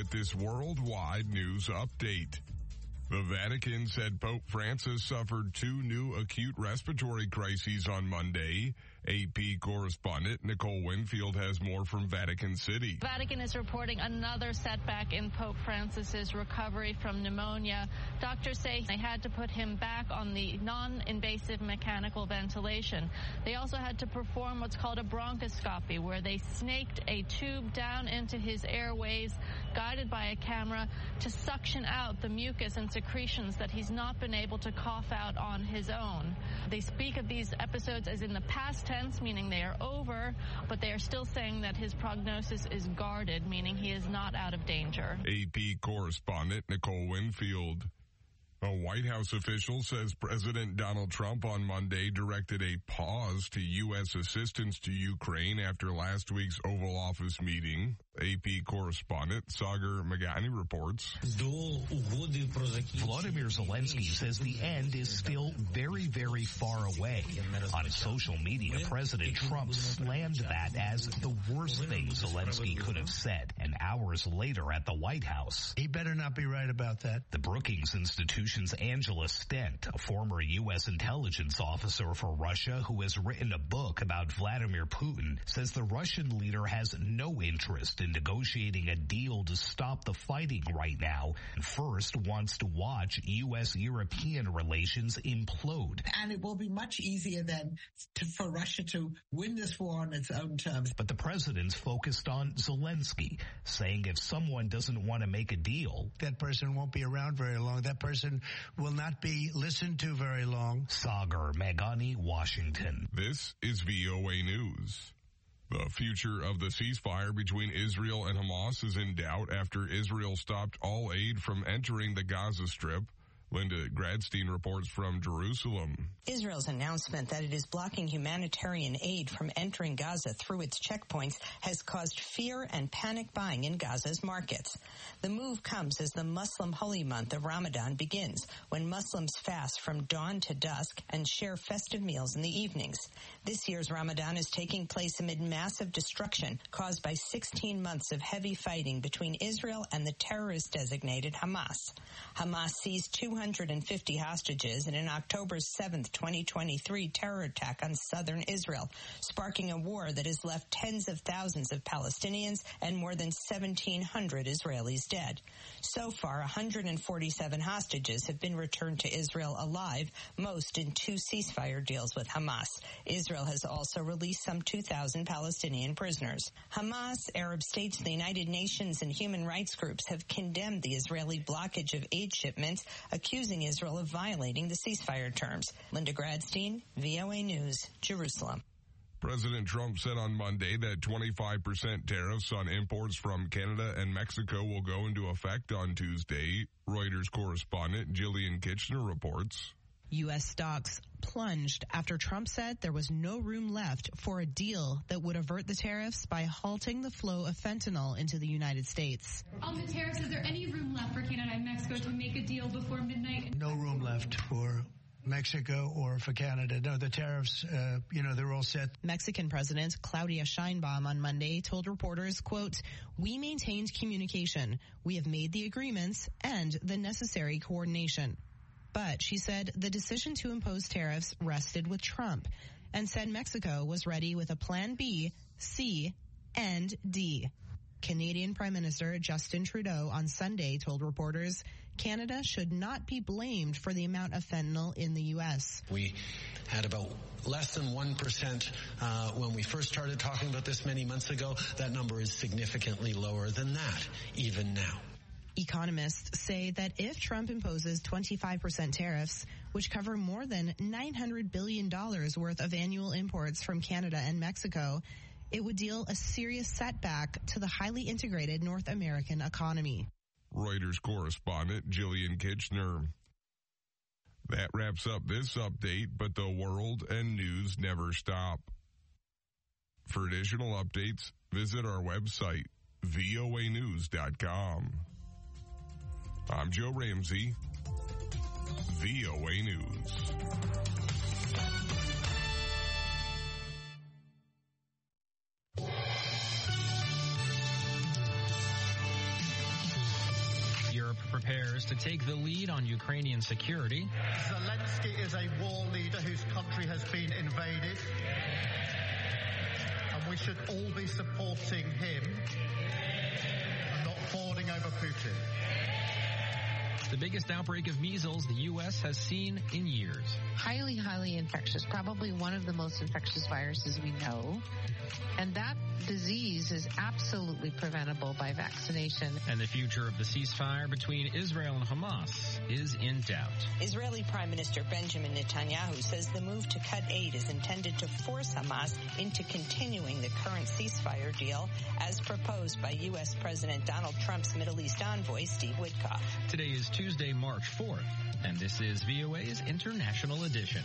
with this worldwide news update. The Vatican said Pope Francis suffered 2 new acute respiratory crises on Monday. AP correspondent Nicole Winfield has more from Vatican City. Vatican is reporting another setback in Pope Francis's recovery from pneumonia. Doctors say they had to put him back on the non-invasive mechanical ventilation. They also had to perform what's called a bronchoscopy, where they snaked a tube down into his airways, guided by a camera, to suction out the mucus and secretions that he's not been able to cough out on his own. They speak of these episodes as in the past tense, meaning they are over, but they are still saying that his prognosis is guarded, meaning he is not out of danger. AP correspondent Nicole Winfield. A White House official says President Donald Trump on Monday directed a pause to U.S. assistance to Ukraine after last week's Oval Office meeting. AP correspondent Sagar Meghani reports. Volodymyr Zelensky says the end is still very, very far away. On social media, President Trump slammed that as the worst thing Zelensky could have said. And hours later at the White House, he better not be right about that. The Brookings Institution's Angela Stent, a former U.S. intelligence officer for Russia who has written a book about Vladimir Putin, says the Russian leader has no interest in negotiating a deal to stop the fighting right now, and first wants to watch U.S.-European relations implode. And it will be much easier then for Russia to win this war on its own terms. But the president's focused on Zelensky, saying if someone doesn't want to make a deal, that person won't be around very long. That person will not be listened to very long. Sagar Meghani, Washington. This is VOA News. The future of the ceasefire between Israel and Hamas is in doubt after Israel stopped all aid from entering the Gaza Strip. Linda Gradstein reports from Jerusalem. Israel's announcement that it is blocking humanitarian aid from entering Gaza through its checkpoints has caused fear and panic buying in Gaza's markets. The move comes as the Muslim holy month of Ramadan begins, when Muslims fast from dawn to dusk and share festive meals in the evenings. This year's Ramadan is taking place amid massive destruction caused by 16 months of heavy fighting between Israel and the terrorist-designated Hamas. Hamas seized 250 hostages in an October 7th, 2023 terror attack on southern Israel, sparking a war that has left tens of thousands of Palestinians and more than 1,700 Israelis dead. So far, 147 hostages have been returned to Israel alive, most in 2 ceasefire deals with Hamas. Israel has also released some 2,000 Palestinian prisoners. Hamas, Arab states, the United Nations, and human rights groups have condemned the Israeli blockage of aid shipments, accusing Israel of violating the ceasefire terms. Linda Gradstein, VOA News, Jerusalem. President Trump said on Monday that 25% tariffs on imports from Canada and Mexico will go into effect on Tuesday. Reuters correspondent Jillian Kitchener reports. U.S. stocks plunged after Trump said there was no room left for a deal that would avert the tariffs by halting the flow of fentanyl into the United States. On the tariffs, is there any room left for Canada and Mexico to make a deal before midnight? No room left for Mexico or for Canada. No, the tariffs, they're all set. Mexican President Claudia Sheinbaum on Monday told reporters, quote, "We maintained communication. We have made the agreements and the necessary coordination." But she said the decision to impose tariffs rested with Trump and said Mexico was ready with a plan B, C, and D. Canadian Prime Minister Justin Trudeau on Sunday told reporters Canada should not be blamed for the amount of fentanyl in the U.S. We had about less than 1% when we first started talking about this many months ago. That number is significantly lower than that, even now. Economists say that if Trump imposes 25% tariffs, which cover more than $900 billion worth of annual imports from Canada and Mexico, it would deal a serious setback to the highly integrated North American economy. Reuters correspondent Jillian Kitchener. That wraps up this update, but the world and news never stop. For additional updates, visit our website, voanews.com. I'm Joe Ramsey, VOA News. dares to take the lead on Ukrainian security. Zelensky is a war leader whose country has been invaded, and we should all be supporting him and not fawning over Putin. The biggest outbreak of measles the U.S. has seen in years. Highly, highly infectious, probably one of the most infectious viruses we know. And that disease is absolutely preventable by vaccination. And the future of the ceasefire between Israel and Hamas is in doubt. Israeli Prime Minister Benjamin Netanyahu says the move to cut aid is intended to force Hamas into continuing the current ceasefire deal as proposed by U.S. President Donald Trump's Middle East envoy, Steve Witkoff. Today is Tuesday, March 4th, and this is VOA's International Edition.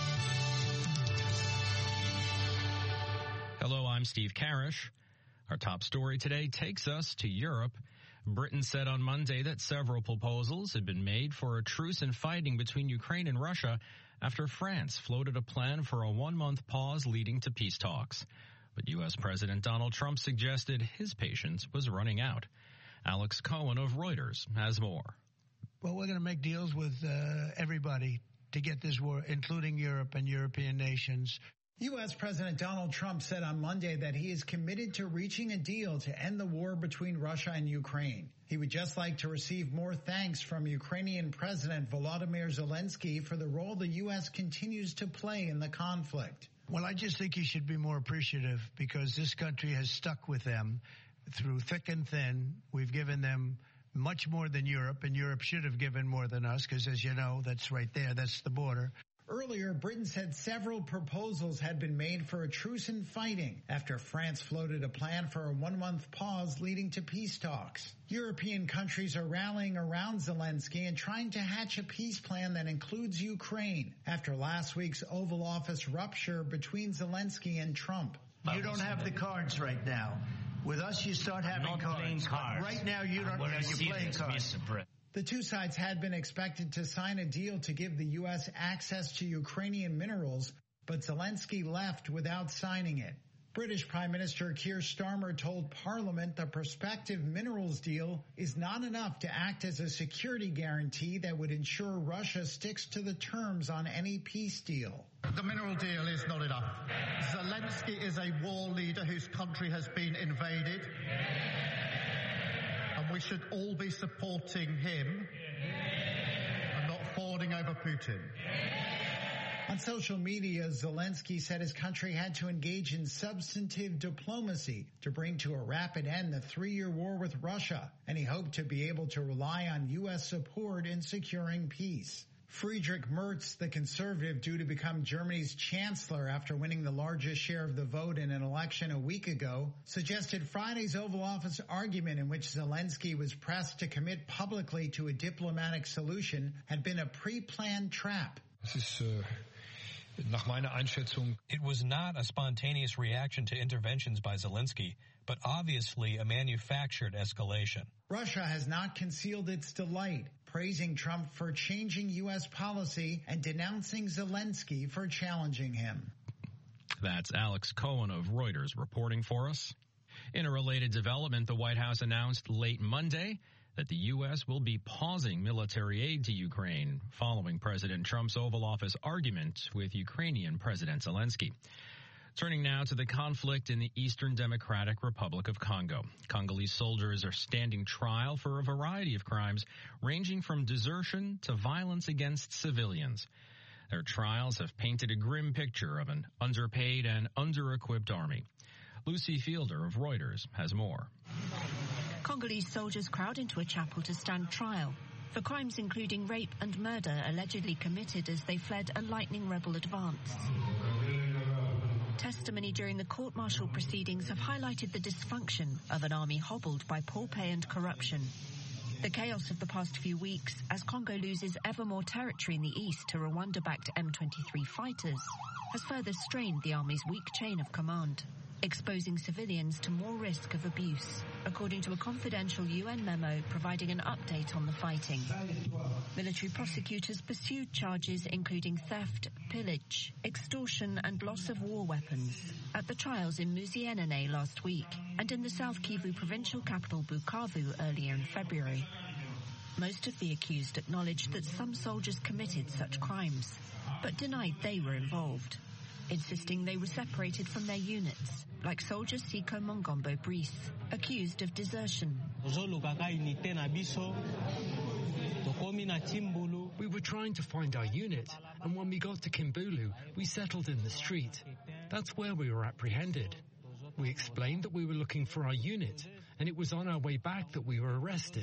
Hello, I'm Steve Karish. Our top story today takes us to Europe. Britain said on Monday that several proposals had been made for a truce in fighting between Ukraine and Russia after France floated a plan for a one-month pause leading to peace talks. But U.S. President Donald Trump suggested his patience was running out. Alex Cohen of Reuters has more. Well, we're going to make deals with everybody to get this war, including Europe and European nations. U.S. President Donald Trump said on Monday that he is committed to reaching a deal to end the war between Russia and Ukraine. He would just like to receive more thanks from Ukrainian President Volodymyr Zelensky for the role the U.S. continues to play in the conflict. Well, I just think he should be more appreciative because this country has stuck with them through thick and thin. We've given them much more than Europe, and Europe should have given more than us because, as you know, that's right there. That's the border. Earlier, Britain said several proposals had been made for a truce in fighting after France floated a plan for a one-month pause leading to peace talks. European countries are rallying around Zelensky and trying to hatch a peace plan that includes Ukraine after last week's Oval Office rupture between Zelensky and Trump. You don't have the cards right now. With us, you start having cards. Right now, you don't have your playing cards. The two sides had been expected to sign a deal to give the U.S. access to Ukrainian minerals, but Zelensky left without signing it. British Prime Minister Keir Starmer told Parliament the prospective minerals deal is not enough to act as a security guarantee that would ensure Russia sticks to the terms on any peace deal. The mineral deal is not enough. Zelensky is a war leader whose country has been invaded. And we should all be supporting him and not fawning over Putin. On social media, Zelensky said his country had to engage in substantive diplomacy to bring to a rapid end the 3-year war with Russia, and he hoped to be able to rely on U.S. support in securing peace. Friedrich Merz, the conservative due to become Germany's chancellor after winning the largest share of the vote in an election a week ago, suggested Friday's Oval Office argument in which Zelensky was pressed to commit publicly to a diplomatic solution had been a pre-planned trap. It was not a spontaneous reaction to interventions by Zelensky, but obviously a manufactured escalation. Russia has not concealed its delight, praising Trump for changing U.S. policy and denouncing Zelensky for challenging him. That's Alex Cohen of Reuters reporting for us. In a related development, the White House announced late Monday that the U.S. will be pausing military aid to Ukraine following President Trump's Oval Office argument with Ukrainian President Zelensky. Turning now to the conflict in the Eastern Democratic Republic of Congo. Congolese soldiers are standing trial for a variety of crimes ranging from desertion to violence against civilians. Their trials have painted a grim picture of an underpaid and under-equipped army. Lucy Fielder of Reuters has more. Congolese soldiers crowd into a chapel to stand trial for crimes including rape and murder allegedly committed as they fled a lightning rebel advance. Testimony during the court-martial proceedings have highlighted the dysfunction of an army hobbled by poor pay and corruption. The chaos of the past few weeks, as Congo loses ever more territory in the east to Rwanda-backed M23 fighters, has further strained the army's weak chain of command, exposing civilians to more risk of abuse, according to a confidential UN memo providing an update on the fighting. Military prosecutors pursued charges including theft, pillage, extortion and loss of war weapons at the trials in Muzienene last week and in the South Kivu provincial capital Bukavu earlier in February. Most of the accused acknowledged that some soldiers committed such crimes, but denied they were involved, insisting they were separated from their units, like soldier Siko Mongombo Brice, accused of desertion. We were trying to find our unit, and when we got to Kimbulu, we settled in the street. That's where we were apprehended. We explained that we were looking for our unit, and it was on our way back that we were arrested.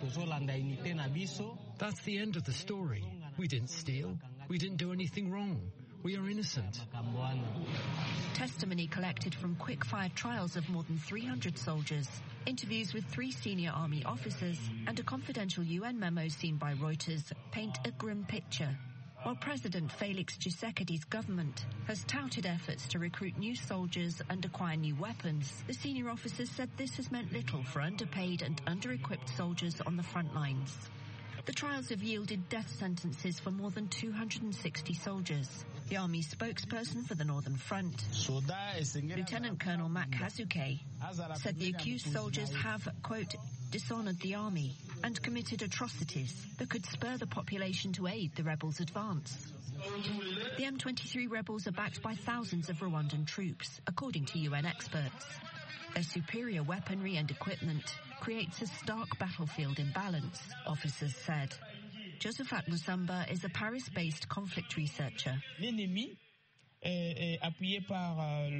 That's the end of the story. We didn't steal. We didn't do anything wrong. We are innocent. Testimony collected from quick-fire trials of more than 300 soldiers, interviews with 3 senior army officers, and a confidential UN memo seen by Reuters paint a grim picture. While President Felix Tshisekedi's government has touted efforts to recruit new soldiers and acquire new weapons, the senior officers said this has meant little for underpaid and under-equipped soldiers on the front lines. The trials have yielded death sentences for more than 260 soldiers. The Army spokesperson for the Northern Front, Lieutenant Colonel Mak Hazuke, said the accused soldiers have, quote, dishonored the Army and committed atrocities that could spur the population to aid the rebels' advance. The M23 rebels are backed by thousands of Rwandan troops, according to UN experts. Their superior weaponry and equipment creates a stark battlefield imbalance, officers said. Josephat Musamba is a Paris-based conflict researcher. L'ennemi, appuyé par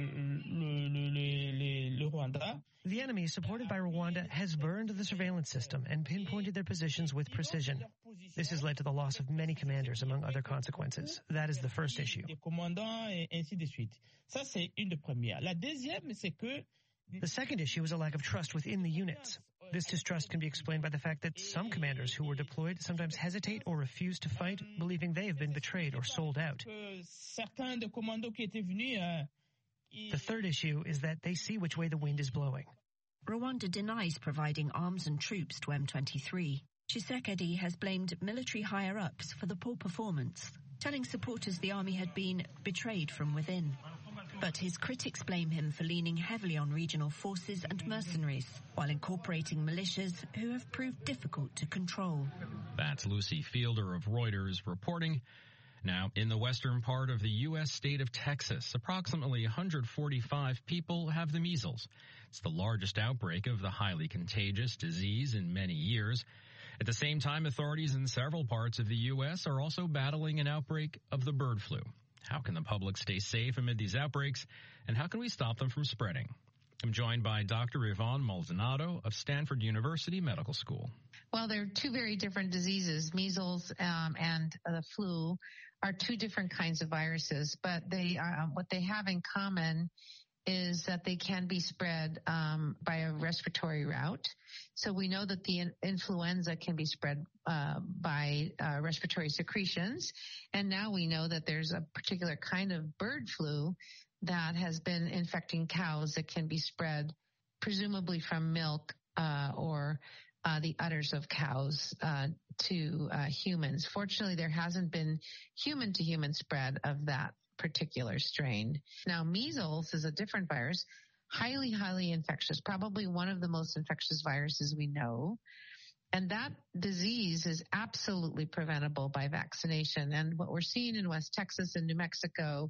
le Rwanda. The enemy, supported by Rwanda, has burned the surveillance system and pinpointed their positions with precision. This has led to the loss of many commanders, among other consequences. That is the first issue. The second issue is a lack of trust within the units. This distrust can be explained by the fact that some commanders who were deployed sometimes hesitate or refuse to fight, believing they have been betrayed or sold out. The third issue is that they see which way the wind is blowing. Rwanda denies providing arms and troops to M23. Tshisekedi has blamed military higher-ups for the poor performance, telling supporters the army had been betrayed from within. But his critics blame him for leaning heavily on regional forces and mercenaries, while incorporating militias who have proved difficult to control. That's Lucy Fielder of Reuters reporting. Now, in the western part of the U.S. state of Texas, approximately 145 people have the measles. It's the largest outbreak of the highly contagious disease in many years. At the same time, authorities in several parts of the U.S. are also battling an outbreak of the bird flu. How can the public stay safe amid these outbreaks, and how can we stop them from spreading? I'm joined by Dr. Yvonne Maldonado of Stanford University Medical School. Well, they're two very different diseases. Measles and the flu are two different kinds of viruses, but they what they have in common is that they can be spread by a respiratory route. So we know that the influenza can be spread by respiratory secretions. And now we know that there's a particular kind of bird flu that has been infecting cows that can be spread presumably from milk or the udders of cows to humans. Fortunately, there hasn't been human-to-human spread of that particular strain. Now, measles is a different virus, highly, highly infectious, probably one of the most infectious viruses we know. And that disease is absolutely preventable by vaccination. And what we're seeing in West Texas and New Mexico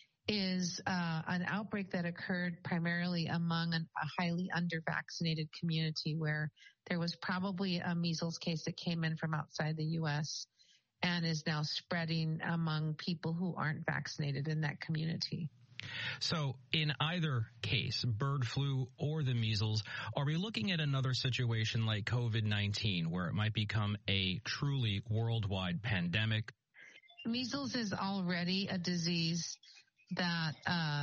is an outbreak that occurred primarily among a highly under-vaccinated community where there was probably a measles case that came in from outside the U.S. and is now spreading among people who aren't vaccinated in that community. So in either case, bird flu or the measles, are we looking at another situation like COVID-19 where it might become a truly worldwide pandemic? Measles is already a disease that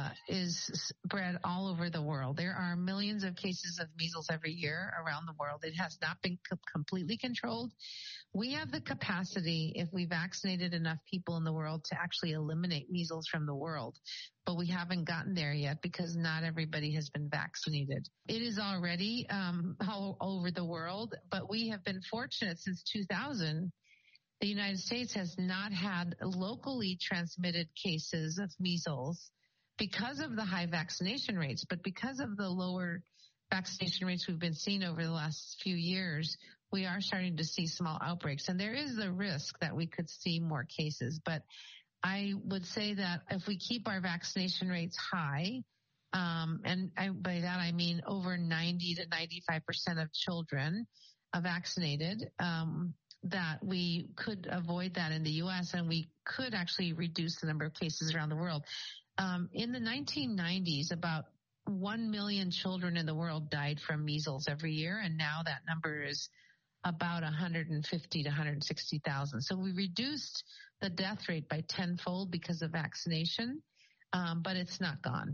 is spread all over the world. There are millions of cases of measles every year around the world. It has not been completely controlled. We have the capacity, if we vaccinated enough people in the world, to actually eliminate measles from the world. But we haven't gotten there yet because not everybody has been vaccinated. It is already all over the world, but we have been fortunate since 2000. The United States has not had locally transmitted cases of measles because of the high vaccination rates, but because of the lower vaccination rates we've been seeing over the last few years, we are starting to see small outbreaks. And there is the risk that we could see more cases. But I would say that if we keep our vaccination rates high, by that I mean over 90 to 95% of children are vaccinated, that we could avoid that in the U.S. and we could actually reduce the number of cases around the world. In the 1990s, about 1 million children in the world died from measles every year, and now that number is about 150 to 160,000. So we reduced the death rate by tenfold because of vaccination, but it's not gone.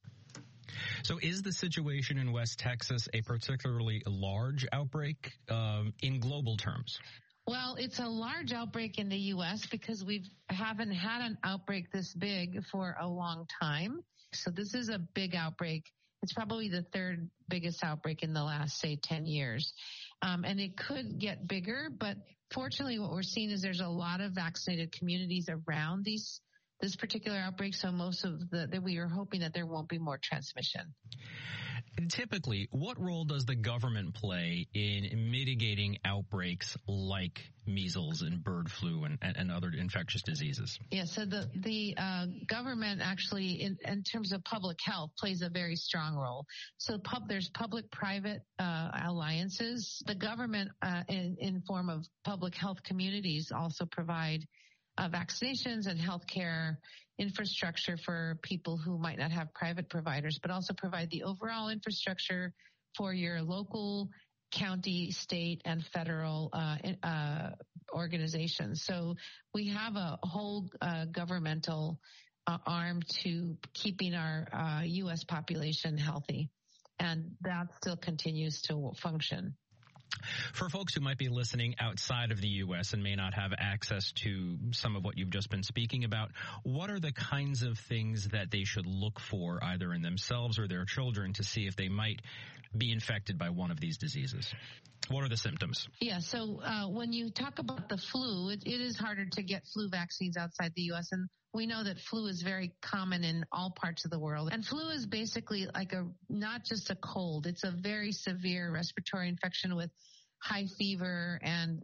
So is the situation in West Texas a particularly large outbreak in global terms? Well, it's a large outbreak in the U.S. because we haven't had an outbreak this big for a long time. So this is a big outbreak. It's probably the third biggest outbreak in the last, say, 10 years. And it could get bigger, but fortunately what we're seeing is there's a lot of vaccinated communities around this particular outbreak. So most of we are hoping that there won't be more transmission. Typically, what role does the government play in mitigating outbreaks like measles and bird flu and other infectious diseases? Yeah, so the government actually, in terms of public health, plays a very strong role. So there's public-private alliances. The government, in form of public health communities, also provide vaccinations and healthcare infrastructure for people who might not have private providers, but also provide the overall infrastructure for your local, county, state, and federal organizations. So we have a whole governmental arm to keeping our U.S. population healthy, and that still continues to function. For folks who might be listening outside of the U.S. and may not have access to some of what you've just been speaking about, what are the kinds of things that they should look for either in themselves or their children to see if they might be infected by one of these diseases? What are the symptoms? Yeah, so when you talk about the flu, it is harder to get flu vaccines outside the U.S., and we know that flu is very common in all parts of the world. And flu is basically like not just a cold. It's a very severe respiratory infection with high fever and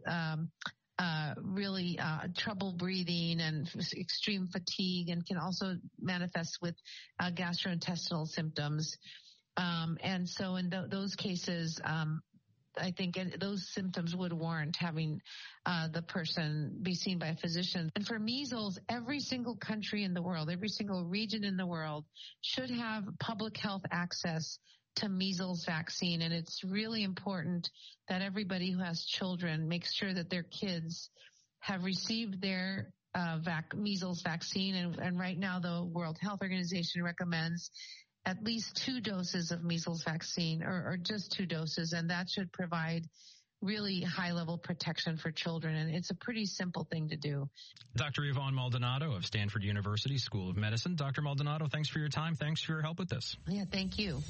really trouble breathing and extreme fatigue, and can also manifest with gastrointestinal symptoms. And so in those cases, I think those symptoms would warrant having the person be seen by a physician. And for measles, every single country in the world, every single region in the world should have public health access to measles vaccine. And it's really important that everybody who has children makes sure that their kids have received their measles vaccine. And right now, the World Health Organization recommends at least 2 doses of measles vaccine, or just 2 doses, and that should provide really high-level protection for children, and it's a pretty simple thing to do. Dr. Yvonne Maldonado of Stanford University School of Medicine. Dr. Maldonado, thanks for your time. Thanks for your help with this. Yeah, thank you.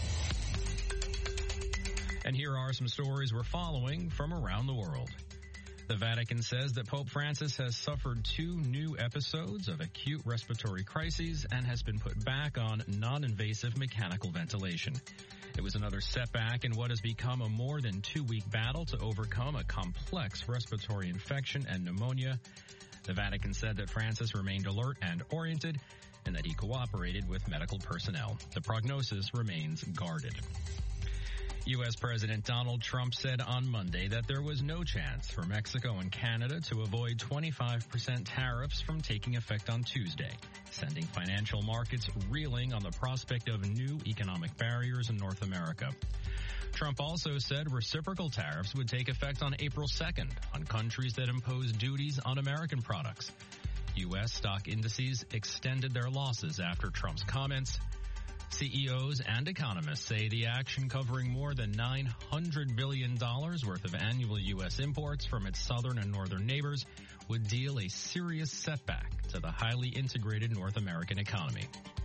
And here are some stories we're following from around the world. The Vatican says that Pope Francis has suffered 2 new episodes of acute respiratory crises and has been put back on non-invasive mechanical ventilation. It was another setback in what has become a more than 2-week battle to overcome a complex respiratory infection and pneumonia. The Vatican said that Francis remained alert and oriented and that he cooperated with medical personnel. The prognosis remains guarded. U.S. President Donald Trump said on Monday that there was no chance for Mexico and Canada to avoid 25% tariffs from taking effect on Tuesday, sending financial markets reeling on the prospect of new economic barriers in North America. Trump also said reciprocal tariffs would take effect on April 2nd on countries that impose duties on American products. U.S. stock indices extended their losses after Trump's comments. CEOs and economists say the action, covering more than $900 billion worth of annual U.S. imports from its southern and northern neighbors, would deal a serious setback to the highly integrated North American economy.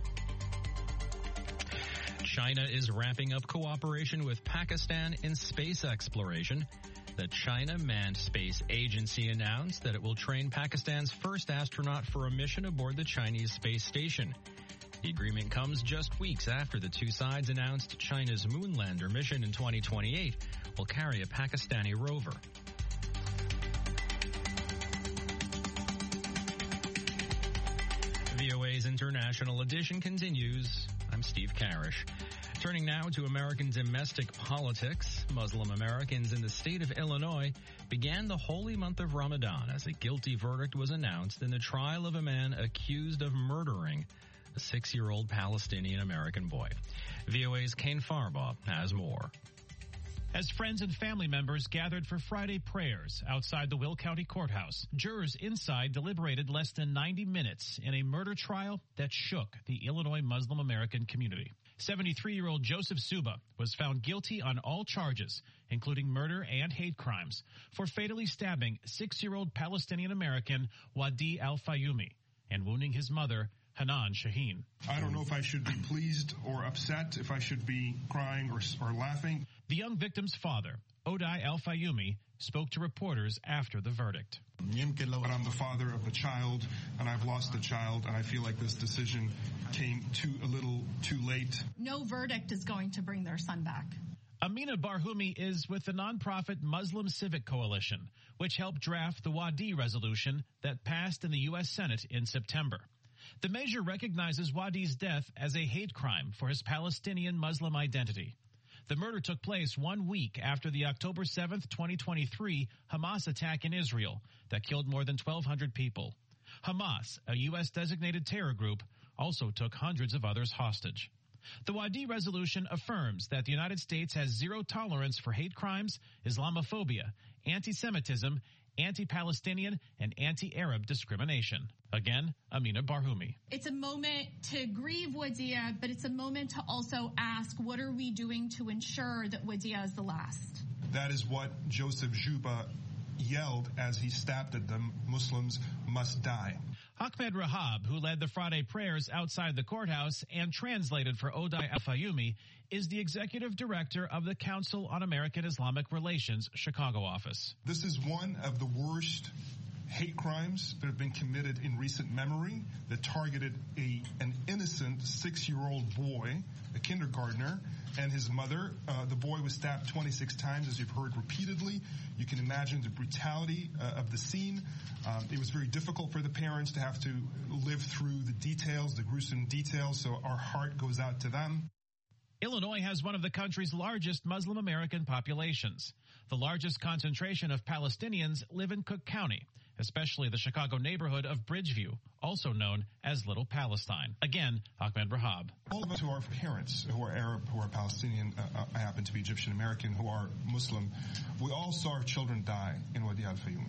China is ramping up cooperation with Pakistan in space exploration. The China Manned Space Agency announced that it will train Pakistan's first astronaut for a mission aboard the Chinese space station. The agreement comes just weeks after the two sides announced China's moonlander mission in 2028 will carry a Pakistani rover. VOA's International Edition continues. I'm Steve Karish. Turning now to American domestic politics, Muslim Americans in the state of Illinois began the holy month of Ramadan as a guilty verdict was announced in the trial of a man accused of murdering a 6-year-old Palestinian-American boy. VOA's Kane Farbaugh has more. As friends and family members gathered for Friday prayers outside the Will County Courthouse, jurors inside deliberated less than 90 minutes in a murder trial that shook the Illinois Muslim American community. 73-year-old Joseph Suba was found guilty on all charges, including murder and hate crimes, for fatally stabbing 6-year-old Palestinian-American Wadi Al-Fayumi and wounding his mother, Hanan Shaheen. I don't know if I should be pleased or upset, if I should be crying or laughing. The young victim's father, Odai Al-Fayumi, spoke to reporters after the verdict. But I'm the father of the child, and I've lost the child, and I feel like this decision came a little too late. No verdict is going to bring their son back. Amina Barhumi is with the nonprofit Muslim Civic Coalition, which helped draft the Wadi resolution that passed in the U.S. Senate in September. The measure recognizes Wadi's death as a hate crime for his Palestinian Muslim identity. The murder took place 1 week after the October 7, 2023 Hamas attack in Israel that killed more than 1,200 people. Hamas, a U.S.-designated terror group, also took hundreds of others hostage. The Wadi resolution affirms that the United States has zero tolerance for hate crimes, Islamophobia, anti-Semitism, anti-Palestinian, and anti-Arab discrimination. Again, Amina Barhumi. It's a moment to grieve Wadia, but it's a moment to also ask, what are we doing to ensure that Wadia is the last? That is what Joseph Juba yelled as he stabbed at them. Muslims must die. Ahmed Rahab, who led the Friday prayers outside the courthouse and translated for Odai Al-Fayumi, is the executive director of the Council on American Islamic Relations Chicago office. This is one of the worst hate crimes that have been committed in recent memory that targeted an innocent 6-year-old boy, a kindergartner, and his mother. The boy was stabbed 26 times, as you've heard repeatedly. You can imagine the brutality of the scene. It was very difficult for the parents to have to live through the details, the gruesome details, so our heart goes out to them. Illinois has one of the country's largest Muslim American populations. The largest concentration of Palestinians live in Cook County, especially the Chicago neighborhood of Bridgeview, also known as Little Palestine. Again, Ahmed Rahab. All of us who are parents, who are Arab, who are Palestinian, I happen to be Egyptian American, who are Muslim, we all saw our children die in Wadi Al-Fayumi.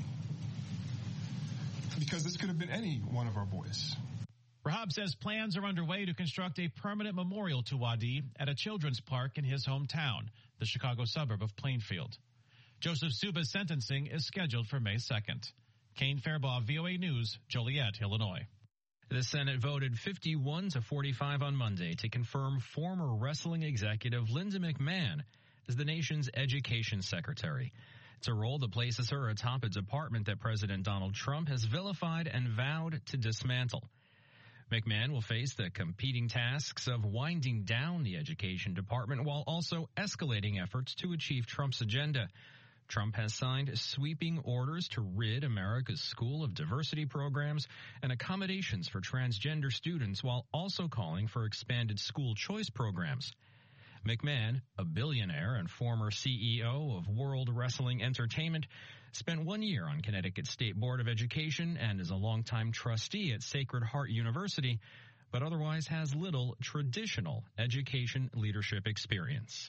Because this could have been any one of our boys. Rahab says plans are underway to construct a permanent memorial to Wadi at a children's park in his hometown, the Chicago suburb of Plainfield. Joseph Suba's sentencing is scheduled for May 2nd. Kane Fairbaugh, VOA News, Joliet, Illinois. The Senate voted 51-45 on Monday to confirm former wrestling executive Linda McMahon as the nation's education secretary. It's a role that places her atop a department that President Donald Trump has vilified and vowed to dismantle. McMahon will face the competing tasks of winding down the education department while also escalating efforts to achieve Trump's agenda. Trump has signed sweeping orders to rid America's school of diversity programs and accommodations for transgender students while also calling for expanded school choice programs. McMahon, a billionaire and former CEO of World Wrestling Entertainment, spent 1 year on Connecticut State Board of Education and is a longtime trustee at Sacred Heart University, but otherwise has little traditional education leadership experience.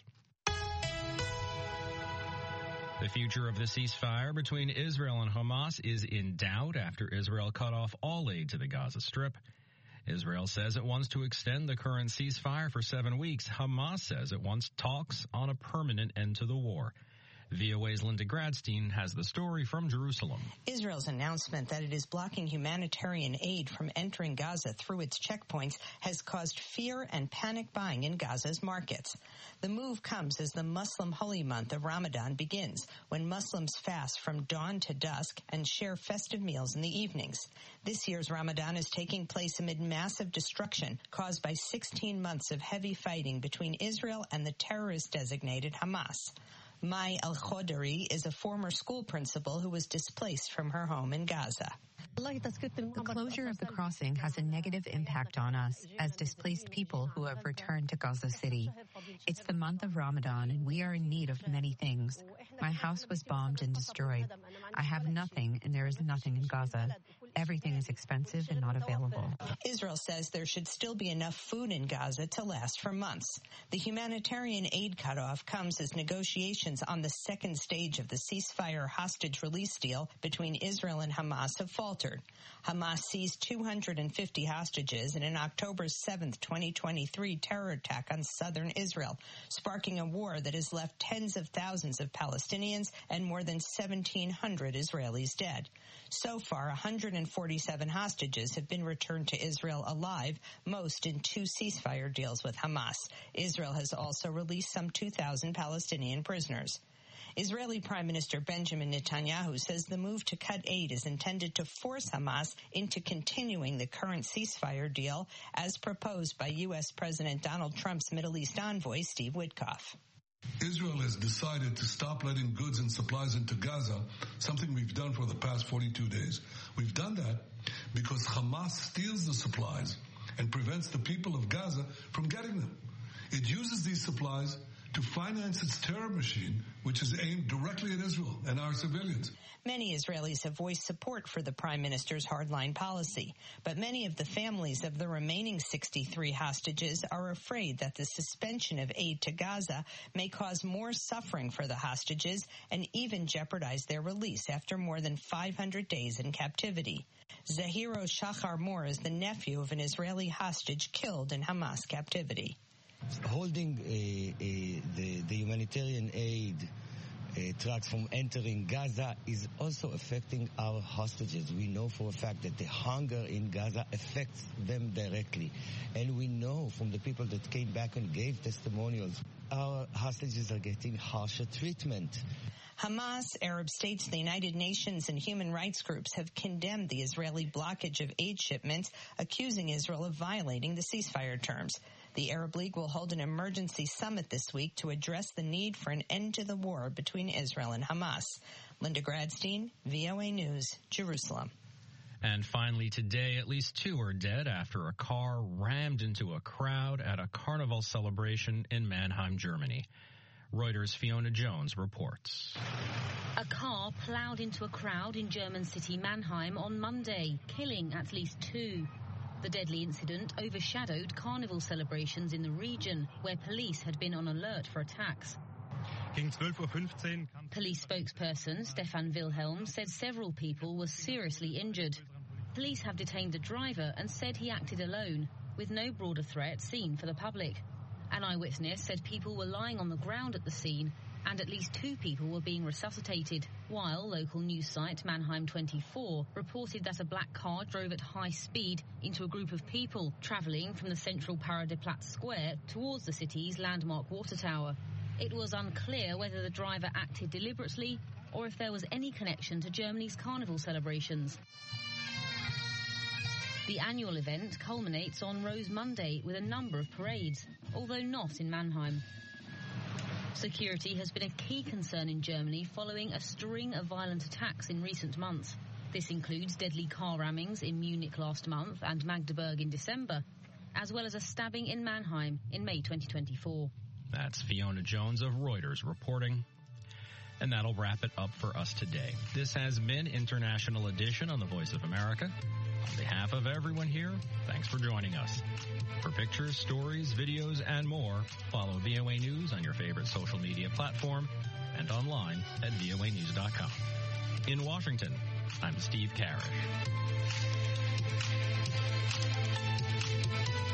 The future of the ceasefire between Israel and Hamas is in doubt after Israel cut off all aid to the Gaza Strip. Israel says it wants to extend the current ceasefire for 7 weeks. Hamas says it wants talks on a permanent end to the war. VOA's Linda Gradstein has the story from Jerusalem. Israel's announcement that it is blocking humanitarian aid from entering Gaza through its checkpoints has caused fear and panic buying in Gaza's markets. The move comes as the Muslim holy month of Ramadan begins, when Muslims fast from dawn to dusk and share festive meals in the evenings. This year's Ramadan is taking place amid massive destruction caused by 16 months of heavy fighting between Israel and the terrorist-designated Hamas. Mai Al-Khodari is a former school principal who was displaced from her home in Gaza. The closure of the crossing has a negative impact on us as displaced people who have returned to Gaza City. It's the month of Ramadan and we are in need of many things. My house was bombed and destroyed. I have nothing and there is nothing in Gaza. Everything is expensive and not available. Israel says there should still be enough food in Gaza to last for months. The humanitarian aid cutoff comes as negotiations on the second stage of the ceasefire hostage release deal between Israel and Hamas have faltered. Hamas seized 250 hostages in an October 7, 2023 terror attack on southern Israel, sparking a war that has left tens of thousands of Palestinians and more than 1,700 Israelis dead. So far, 147 hostages have been returned to Israel alive, most in 2 ceasefire deals with Hamas. Israel has also released some 2,000 Palestinian prisoners. Israeli Prime Minister Benjamin Netanyahu says the move to cut aid is intended to force Hamas into continuing the current ceasefire deal as proposed by U.S. President Donald Trump's Middle East envoy, Steve Witkoff. Israel has decided to stop letting goods and supplies into Gaza, something we've done for the past 42 days. We've done that because Hamas steals the supplies and prevents the people of Gaza from getting them. It uses these supplies to finance its terror machine, which is aimed directly at Israel and our civilians. Many Israelis have voiced support for the Prime Minister's hardline policy, but many of the families of the remaining 63 hostages are afraid that the suspension of aid to Gaza may cause more suffering for the hostages and even jeopardize their release after more than 500 days in captivity. Zahiro Shachar Moore is the nephew of an Israeli hostage killed in Hamas captivity. Holding the humanitarian aid trucks from entering Gaza is also affecting our hostages. We know for a fact that the hunger in Gaza affects them directly. And we know from the people that came back and gave testimonials, our hostages are getting harsher treatment. Hamas, Arab states, the United Nations, and human rights groups have condemned the Israeli blockage of aid shipments, accusing Israel of violating the ceasefire terms. The Arab League will hold an emergency summit this week to address the need for an end to the war between Israel and Hamas. Linda Gradstein, VOA News, Jerusalem. And finally today, at least 2 are dead after a car rammed into a crowd at a carnival celebration in Mannheim, Germany. Reuters' Fiona Jones reports. A car plowed into a crowd in German city Mannheim on Monday, killing at least 2. The deadly incident overshadowed carnival celebrations in the region, where police had been on alert for attacks. Police spokesperson Stefan Wilhelm said several people were seriously injured. Police have detained the driver and said he acted alone, with no broader threat seen for the public. An eyewitness said people were lying on the ground at the scene and at least 2 people were being resuscitated, while local news site Mannheim 24 reported that a black car drove at high speed into a group of people travelling from the central Paradeplatz Square towards the city's landmark water tower. It was unclear whether the driver acted deliberately or if there was any connection to Germany's carnival celebrations. The annual event culminates on Rose Monday with a number of parades, although not in Mannheim. Security has been a key concern in Germany following a string of violent attacks in recent months. This includes deadly car rammings in Munich last month and Magdeburg in December, as well as a stabbing in Mannheim in May 2024. That's Fiona Jones of Reuters reporting. And that'll wrap it up for us today. This has been International Edition on the Voice of America. On behalf of everyone here, thanks for joining us. For pictures, stories, videos, and more, follow VOA News on your favorite social media platform and online at voanews.com. In Washington, I'm Steve Karish.